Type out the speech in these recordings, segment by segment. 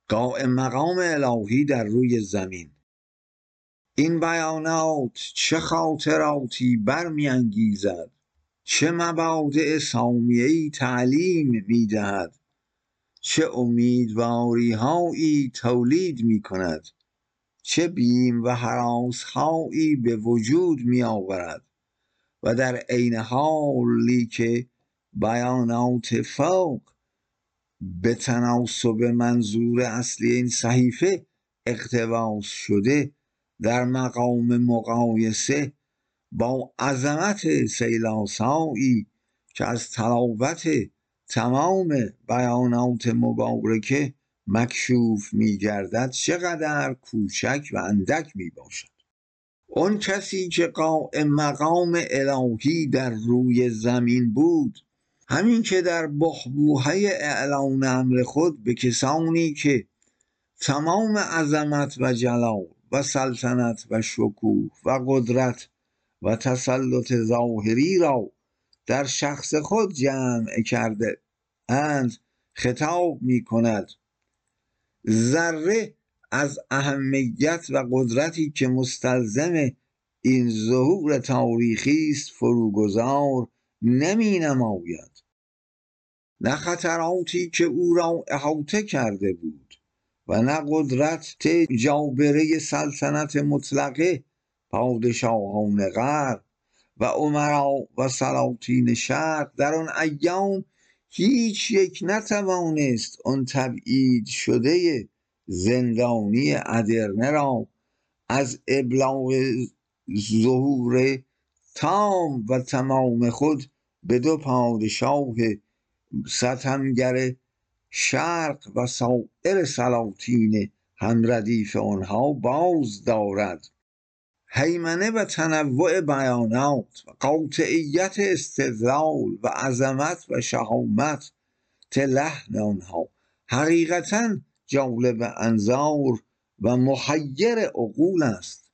قائم مقام الهی در روی زمین. این بیانات چه خاطراتی برمی‌انگیزد، چه مبادئ سامیه‌ای تعلیم می‌دهد، چه امیدواری‌هایی تولید می‌کند، چه بیم و هراس‌هایی به وجود می‌آورد و در عین حالی که بیانات فوق به تناسب منظور اصلی این صحیفه اقتباس شده، در مقام مقایسه با عظمت سیلاسایی که از تلاوت تمام بیانات مبارکه مکشوف می گردد چقدر کوچک و اندک می باشد. اون کسی که قائم مقام الهی در روی زمین بود، همین که در بحبوحه اعلان امر خود به کسانی که تمام عظمت و جلال و سلطنت و شکوه و قدرت و تسلط ظاهری را در شخص خود جمع کرده اند خطاب می کند، ذره از اهمیت و قدرتی که مستلزم این ظهور تاریخی است فروگذار نمی نماید. نه خطراتی که او را احاطه کرده بود و نه قدرت جابره سلطنت مطلقه پادشاهان غرب و امرا و سلاطین شرق در آن ایام هیچ یک نتوانست آن تبعید شده زندانی ادرنه را از ابلاغ ظهور تام و تمام خود به دو پادشاه ستمگر شرق و سایر سلاطین همردیف آنها باز دارد. هیمنه و تنوع بیانات و قاطعیت استدلال و عظمت و شهامت لحن آنها حقیقتا جالب انظار و محیر عقول است.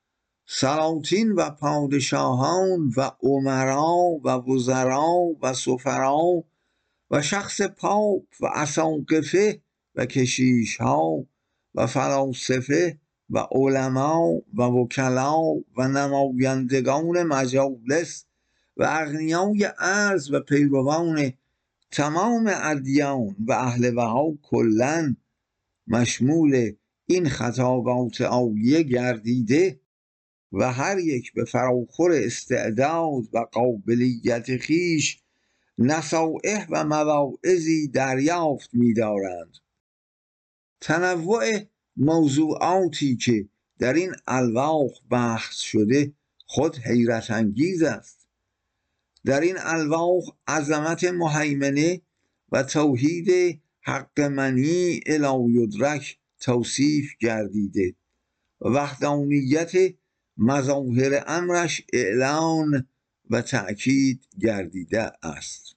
سلاطین و پادشاهان و امرا و وزرا و سفرا و شخص پاپ و اساقفه و کشیشها و فلاسفه و علما و وکلا و نمایندگان مجالس و اغنیای ارض و پیروان تمام ادیان و اهل بها کلا مشمول این خطابات عالیه گردیده و هر یک به فراخور استعداد و قابلیت خیش نصائح و مواعظی دریافت می‌دارند. تنوع موضوعاتی که در این الواح بحث شده خود حیرت انگیز است. در این الواح عظمت مهیمنه و توحید حق منی لا یدرک توصیف گردیده و وحدانیت مظاهر امرش اعلان و تأکید گردیده است.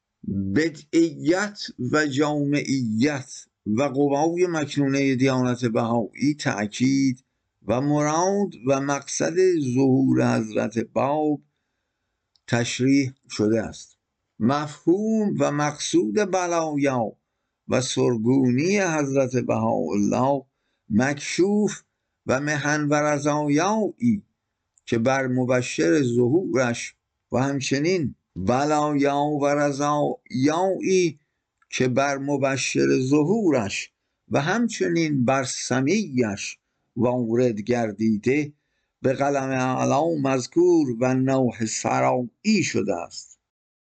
بدعیت و جامعیت و قوای مکنونه دیانت بهایی تأکید و مراد و مقصد ظهور حضرت باب تشریح شده است. مفهوم و مقصود بلایا و سرگونی حضرت بهاءالله مکشوف و محن و رضایایی که بر مبشر ظهورش و همچنین بلایا و رضایایی که بر مبشر ظهورش و همچنین بر سمیش وارد گردیده به قلم اعلی مذکور و نوح سرایی شده است.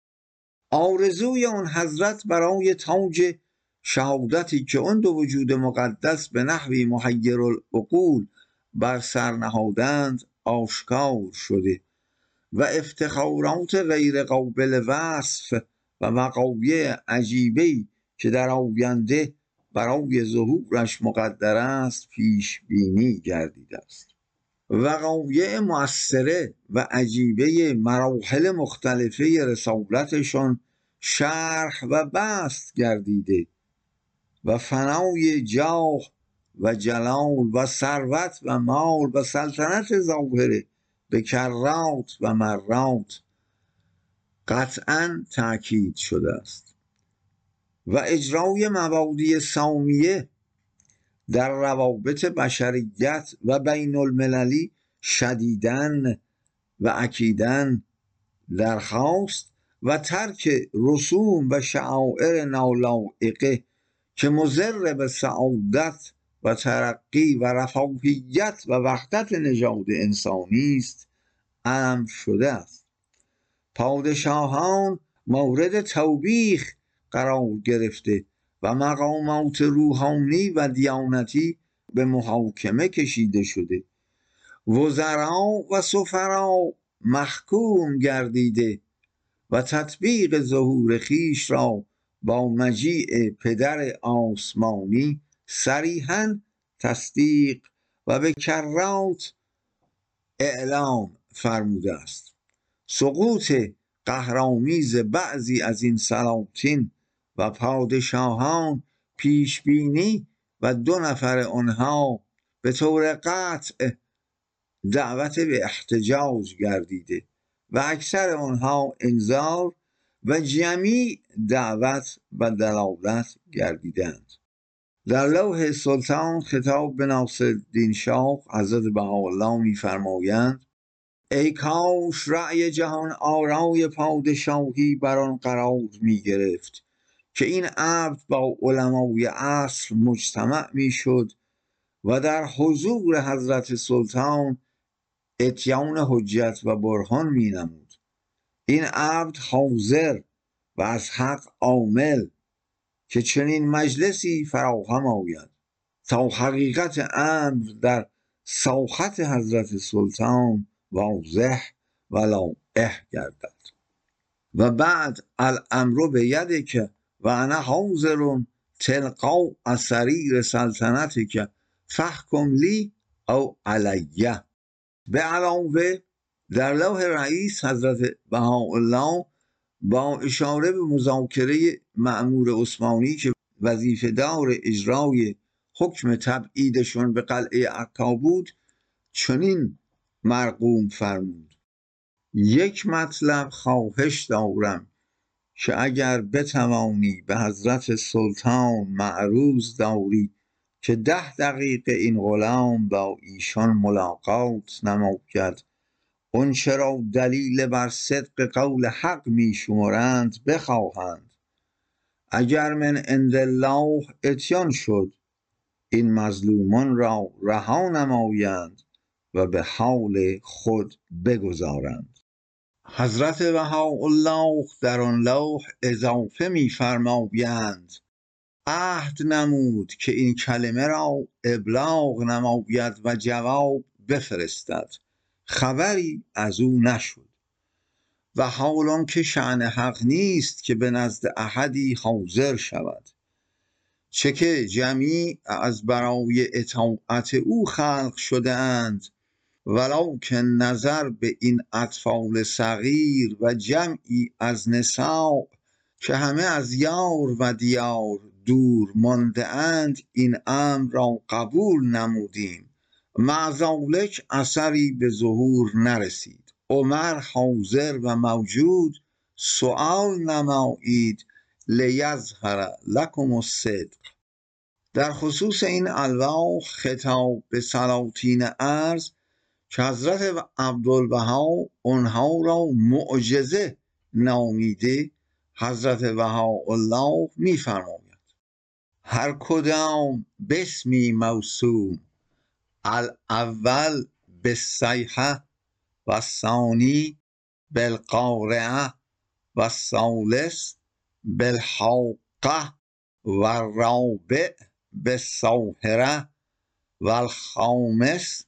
آرزوی آن حضرت برای تاج شهادتی که آن دو وجود مقدس به نحوی محیر العقول بر سر نهادند آشکار شده و افتخارات غیر قابل وصف و وقایع عجیبه‌ای که در آینده برای ظهورش مقدر است پیش بینی گردیده است. وقایع مؤثره و عجیبه مراحل مختلفه رسالتشان شرح و بسط گردیده و فنای جاه و جلال و ثروت و مال و سلطنت ظاهره به کرات و مرات قطعا تأکید شده است و اجرای مبادی سامیه در روابط بشریت و بین المللی شدیدن و اکیدن درخواست و ترک رسوم و شعائر نالایقه که مضر به سعادت و ترقی و رفاهیت و وحدت نژاد انسانی است امر شده است. پادشاهان مورد توبیخ قرار گرفته و مقامات روحانی و دیانتی به محاکمه کشیده شده. وزرا و سفرا محکوم گردیده و تطبیق ظهور خیش را با مجیء پدر آسمانی صریحاً تصدیق و به کرات اعلام فرموده است. سقوط قهرآمیز بعضی از این سلاطین و پادشاهان پیشبینی و 2 نفر آنها به طور قطع دعوت به احتجاج گردیده و اکثر آنها انذار و جمیع دعوت و دلالت گردیدند. در لوح سلطان خطاب به ناصرالدین شاه حضرت بهاءالله می‌فرمایند: ای کاش رأی جهان آرای پادشاهی بر آن قرار می گرفت که این عبد با علمای عصر مجتمع می شد و در حضور حضرت سلطان اتیان حجت و برهان می نمود. این عبد حاضر و از حق عامل که چنین مجلسی فراهم آید تا حقیقت امر در ساحت حضرت سلطان واضح و لاح گردد. و بعد الامر بیدک و انا حاضر تلقاء سریر سلطنتک فاحکم لی او علیه. به علاوه در لوح رئیس حضرت بهاءالله با اشاره به مذاکره مأمور عثمانی که وظیفه دار اجرای حکم تبعیدشون به قلعه عکا بود چنین مرقوم فرمود: یک مطلب خواهش دارم که اگر بتوانی به حضرت سلطان معروض داری که 10 دقیقه این غلام با ایشان ملاقات نماید، اون چرا دلیل بر صدق قول حق می شمرند بخواهند. اگر من عند الله اتیان شد این مظلومان را رها نمایند و به حال خود بگذارند. حضرت بهاءالله در آن لوح اضافه می فرمایند: عهد نمود که این کلمه را ابلاغ نماید و جواب بفرستد. خبری از او نشد و حالان که شأن حق نیست که به نزد احدی حاضر شود، چه که جمیع از برای اطاعت او خلق شده اند، ولکن نظر به این اطفال صغیر و جمعی از نساء که همه از یار و دیار دور مانده اند این امر را قبول نمودیم. مع ذلک اثری به ظهور نرسید. عمر حاضر و موجود سؤال نمایید لیظهر لکم الصدق. در خصوص این الواح خطاب به سلاطین ارض که حضرت عبدالبها آنها را معجزه نامیده، حضرت بهاءالله می‌فرماید: هر کدام باسمی موسوم، الاول بالصیحه و الثانی بالقارعه و الثالث بالحاقه و الرابع بالساهره و الخامس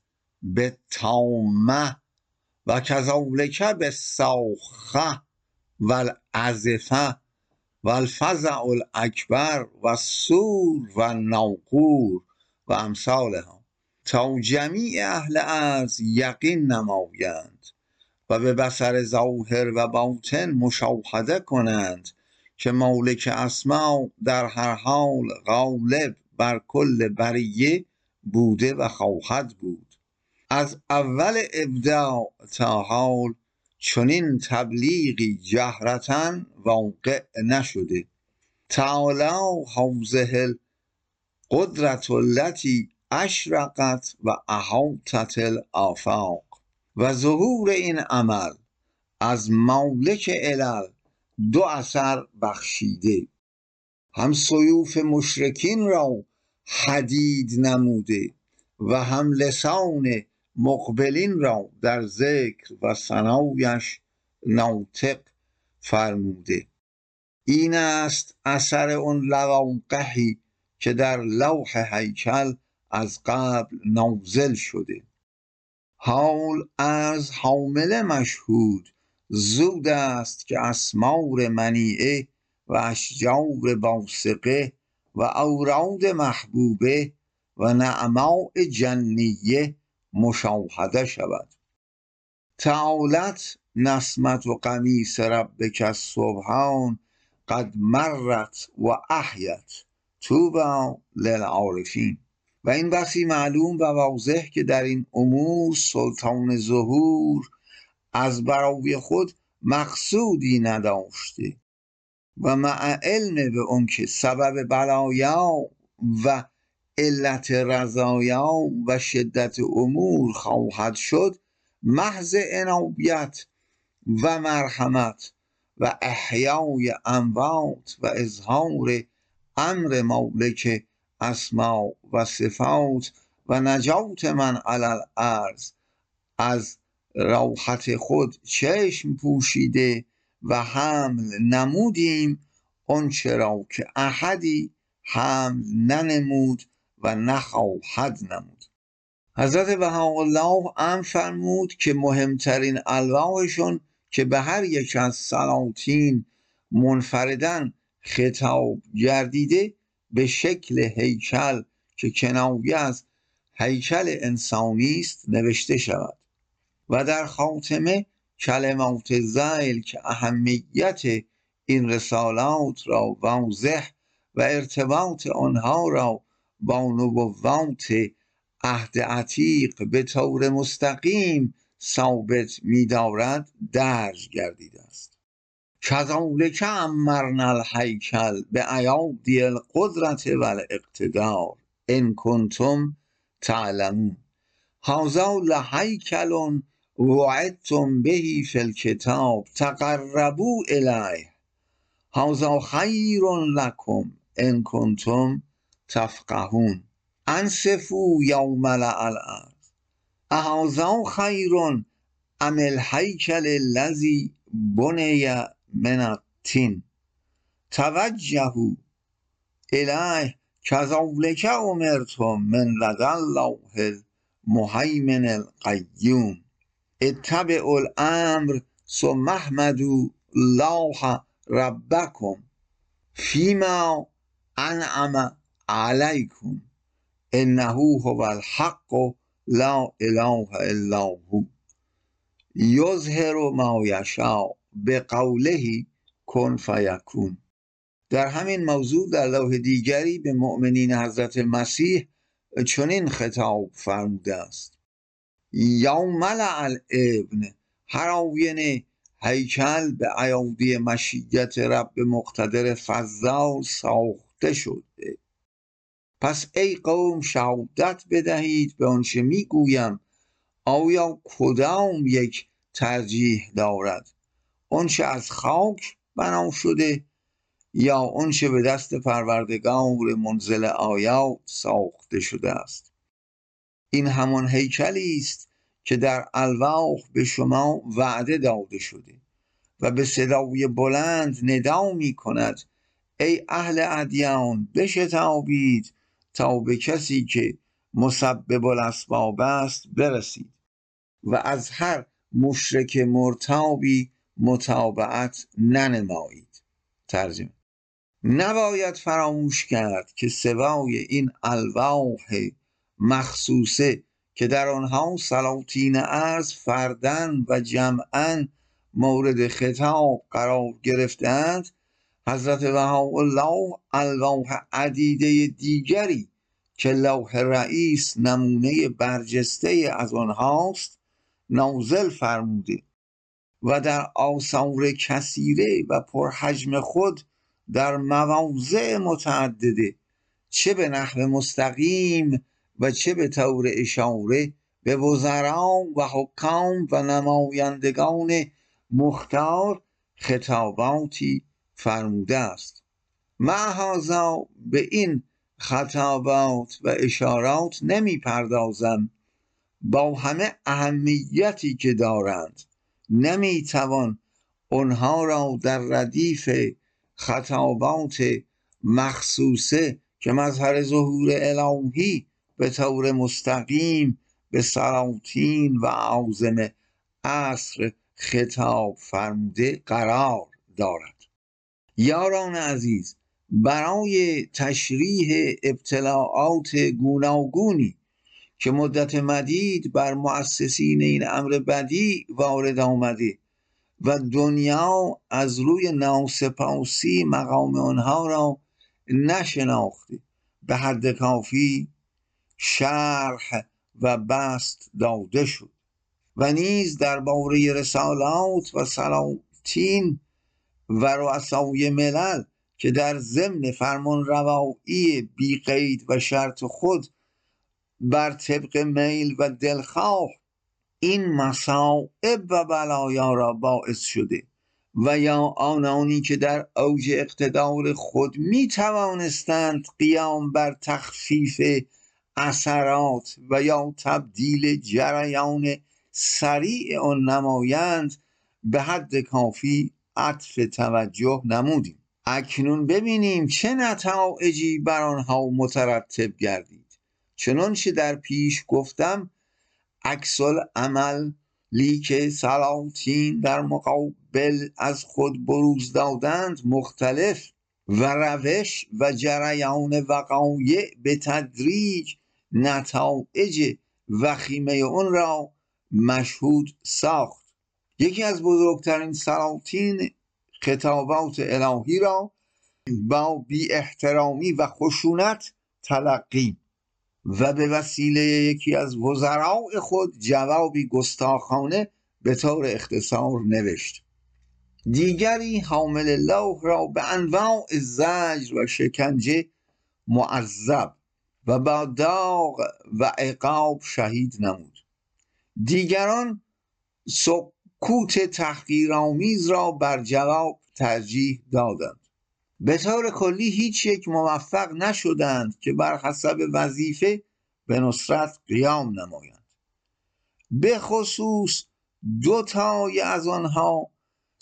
بالطامه و کذالک بالصاخه و العازفه و الفزع الاکبر و الصور و الناقور و امثالها، تا جمیع اهل ارض یقین نمایند و به بصر ظاهر و باطن مشاهده کنند که مالک اسماء در هر حال غالب بر کل بریه بوده و خواهد بود. از اول ابداع تا حال چنین تبلیغی جهرتاً واقع نشده. تعالی هذه قدرت التی اشرقت و احاطت الآفاق. و ظهور این عمل از مالک علل دو اثر بخشیده: هم سیوف مشرکین را حدید نموده و هم لسان مقبلین را در ذکر و ثنایش ناطق فرموده. این است اثر اون لواقحی که در لوح هیکل از قبل نازل شده. حال از حامل مشهود زود است که اسمار منیعه و اشجار باسقه و اوراد محبوبه و نعماء جنیه مشاهده شود. تعالت نسمت و قمیص ربک السبحان قد مرت و احیت طوبی للعارفین. و این بسی معلوم و واضح که در این امور سلطان ظهور از برای خود مقصودی نداشته و مع علم به اون که سبب بلایا و علت رضایا و شدت امور خواهد شد، محض عنایت و مرحمت و احیای اموات و اظهار امر مالک اسما و صفات و نجات من علی الارض از راحت خود چشم پوشیده و حمل نمودیم آنچه را که احدی حمل ننمود و نخواهد نمود. حضرت بهاءالله امر فرمود که مهمترین الواحشون که به هر یک از سلاطین منفردن خطاب گردیده به شکل هیکل که کنایه از هیکل انسانی است نوشته شود و در خاتمه کلمات ذیل که اهمیت این رسالات را واضح و ارتباط آنها را با نبوات عهد عتیق به طور مستقیم ثابت می‌دارد درج گردیده است. کذالک عمرنا الهیکل بایادی القدرة و الاقتدار ان کنتم تعلمون. هذا لهیکل وعدتم به فی الکتاب تقربوا الیه هذا خیر لکم ان کنتم تفقهون. انصفوا یا ملأ الارض اهذا خیر ام الهیکل الذی بنی من الطین توجهوا الیه کذلک امرتم من لدی الله المهیمن القیوم. اتبعوا الامر ثم احمدوا الله ربکم فیما انعم علیکم انه هو الحق لا اله الا هو یظهر ما یشاء بقوله کن فیکون. در همین موضوع در لوح دیگری به مؤمنین حضرت مسیح چنین خطاب فرموده است: یا ملأ الابن، هر آینه هیکل به ایادی مشیت رب مقتدر فضال ساخته شده. پس ای قوم شهادت بدهید به آنچه میگویم، آیا کدام یک ترجیح دارد؟ آنچه از خاک بنا شده یا آنچه به دست پروردگار منزل آیات ساخته شده است؟ این همان هیکلی است که در الواح به شما وعده داده شده و به صدای بلند ندا می کند ای اهل ادیان بشتابید تا به کسی که مسبب الاسباب است برسید و از هر مشرک مرتابی متابعت ننمایید. ترجمه: نباید فراموش کرد که سوای این الواح مخصوصه که در آنها سلاطین ارض فردن و جمعا مورد خطاب قرار گرفتند، حضرت بهاءالله الواح عدیده دیگری که لوح رئیس نمونه برجسته از آنهاست نازل فرموده و در آثار کثیره و پرحجم خود در مواضع متعدده چه به نحو مستقیم و چه به طور اشاره به وزرا و حکام و نمایندگان مختار خطاباتی فرموده است. مع هذا به این خطابات و اشارات نمی پردازم. با همه اهمیتی که دارند نمی توان آنها را در ردیف خطابات مخصوصه که مظهر ظهور الهی به طور مستقیم به سلاطین و اعاظم عصر خطاب فرموده قرار دارد. یاران عزیز، برای تشریح ابتلاعات گوناگونی که مدت مدید بر مؤسسین این امر بدی وارد آمده و دنیا از روی ناسپاسی مقام آنها را نشناخته، به حد کافی شرح و بسط داده شد و نیز درباره رسالات و سلاطین و رؤسای ملل که در ضمن فرمان روایی بی قید و شرط خود بر طبق میل و دلخواه این مصائب و بلایا را باعث شده و یا آنانی که در اوج اقتدار خود می توانستند قیام بر تخفیف اثرات و یا تبدیل جریان سریع آن نمایند، به حد کافی عطف توجه نمودیم. اکنون ببینیم چه نتایجی بر آنها مترتب گردید. چنانچه در پیش گفتم، عکس العملی که سلاطین در مقابل از خود بروز دادند مختلف و روش و جریان وقایع به تدریج نتایج وخیمه آن را مشهود ساخت. یکی از بزرگترین سلاطین خطابات الهی را با بی احترامی و خشونت تلقی و به وسیله یکی از وزراء خود جوابی گستاخانه به طور اختصار نوشت. دیگری حامل لوح را به انواع زجر و شکنجه معذب و با داغ و عقاب شهید نمود. دیگران سکوت تحقیرآمیز را بر جواب ترجیح دادند. به طور کلی هیچ یک موفق نشدند که بر حسب وظیفه به نصرت قیام نمایند. به خصوص دو تای از آنها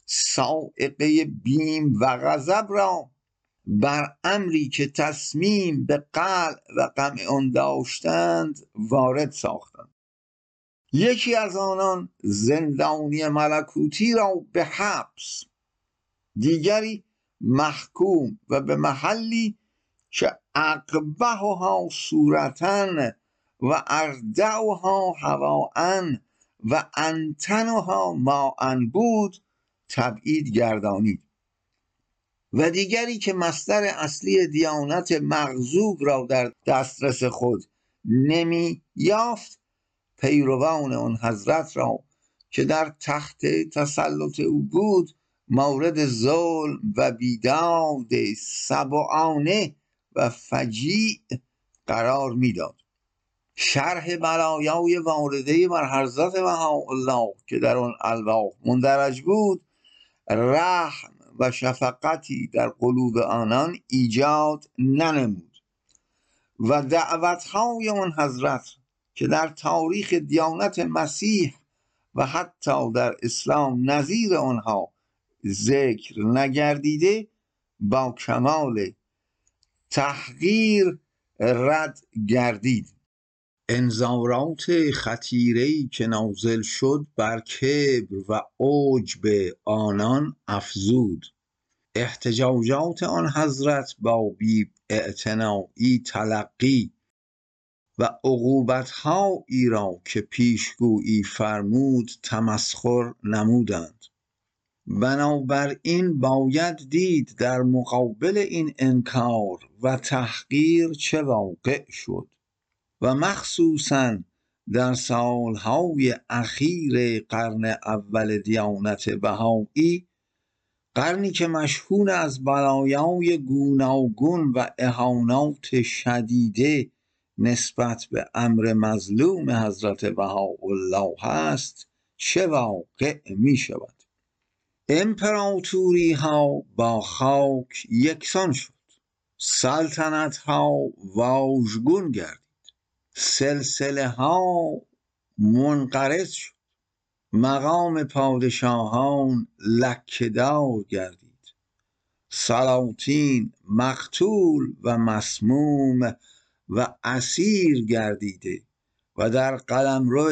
صاعقه بیم و غضب را بر امری که تصمیم به قلع و قمع آن داشتند وارد ساختند. یکی از آنان زندانی ملکوتی را به حبس، دیگری محکوم و به محلی که اقبحها صورتاً و اردعها هواء و انتنها ماء بود تبعید گردانید و دیگری که مصدر اصلی دیانت مغضوب را در دسترس خود نمی یافت پیروان آن حضرت را که در تحت تسلط او بود مورد ظلم و بیداد سبعانه و فجیع قرار میداد. شرح بلایای وارده بر حضرت بهاءالله که در آن الواح مندرج بود رحم و شفقتی در قلوب آنان ایجاد ننمود و دعوتهای آن حضرت که در تاریخ دیانت مسیح و حتی در اسلام نظیر آنها ذکر نگردیده با کمال تحقیر رد گردید. انذارات خطیره‌ای که نازل شد بر کبر و عجب آنان افزود. احتجاجات آن حضرت با بی اعتنایی تلقی و عقوبت‌هایی را که پیشگویی فرمود تمسخر نمودند. بنابراین باید دید در مقابل این انکار و تحقیر چه واقع شد و مخصوصاً در سالهای اخیر قرن اول دیانت بهایی قرنی که مشهور از بلایای گوناگون و اهانات شدیده نسبت به امر مظلوم حضرت بهاءالله هست، چه واقع می شود؟ امپراتوری ها با خاک یکسان شد، سلطنت ها واژگون گردید، سلسله ها منقرض شد، مقام پادشاهان لکه‌دار گردید، سلاطین مقتول و مسموم و اسیر گردیده و در قلمرو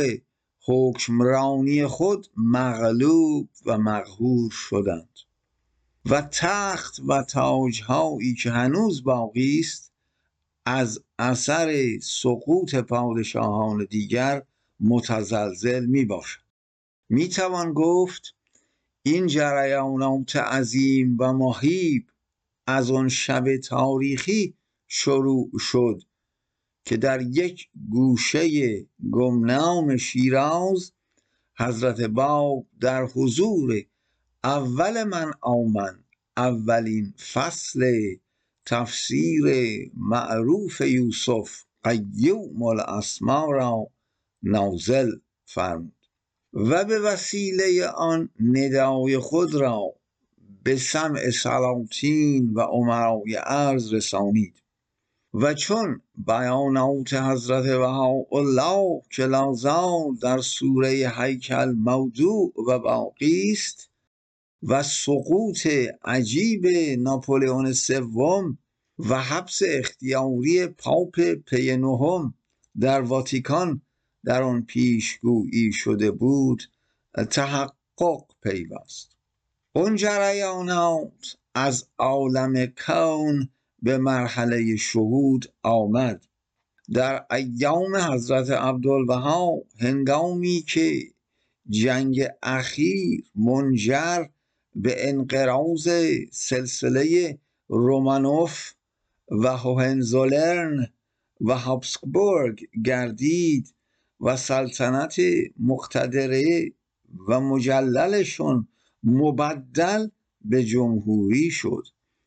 حکمرانی خود مغلوب و مقهور شدند و تخت و تاجهایی که هنوز باقی است از اثر سقوط پادشاهان دیگر متزلزل می باشد. می توان گفت این جریانات عظیم و مهیب از آن شب تاریخی شروع شد که در یک گوشه گمنام شیراز حضرت باب در حضور اول من آمن اولین فصل تفسیر معروف یوسف قیوم الاسما را نازل فرمود و به وسیله آن ندای خود را به سمع سلاطین و امرای ارض رسانید و چون بیانات حضرت بهاءالله که لازال در سوره هیکل موضوع و باقی است و سقوط عجیب ناپلئون سوم و حبس اختیاری پاپ پی نهم در واتیکان در آن پیشگویی شده بود تحقق پیوست. اون جریانات از عالم کون به مرحله شهود آمد. در ایام حضرت عبدالبها هنگامی که جنگ اخیر منجر به انقراض سلسله رومانوف و هوهنزولرن و هابسبورگ گردید و سلطنت مقتدره و مجللشون مبدل به جمهوری شد،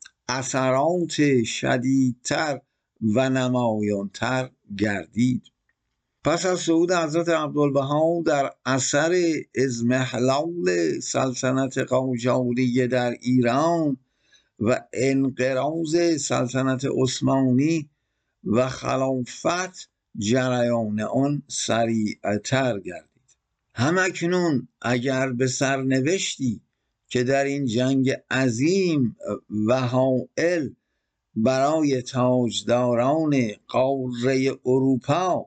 اثرات شدیدتر و نمایانتر گردید. پس از صعود حضرت عبدالبها در اثر اضمحلال سلطنت قاجاریه در ایران و انقراض سلطنت عثمانی و خلافت جریان آن سریعتر گردید. همکنون اگر به سرنوشتی که در این جنگ عظیم و هائل برای تاجداران قاره اروپا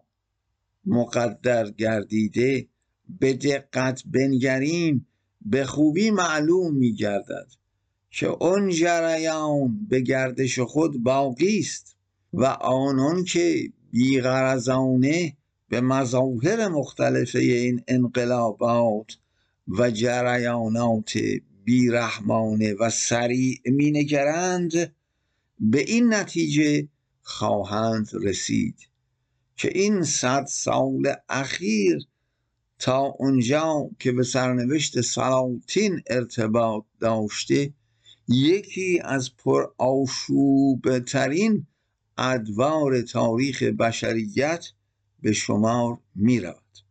مقدر گردیده به دقت بنگریم، به خوبی معلوم می گردد که آن جریان به گردش خود باقی است و آنان که بیغرضانه به مظاهر مختلف این انقلابات و جریانات بیرحمانه و سریع می نگرند به این نتیجه خواهند رسید که این 100 سال اخیر تا اونجا که به سرنوشت سلاطین ارتباط داشته یکی از پرآشوب ترین ادوار تاریخ بشریت به شمار می رود.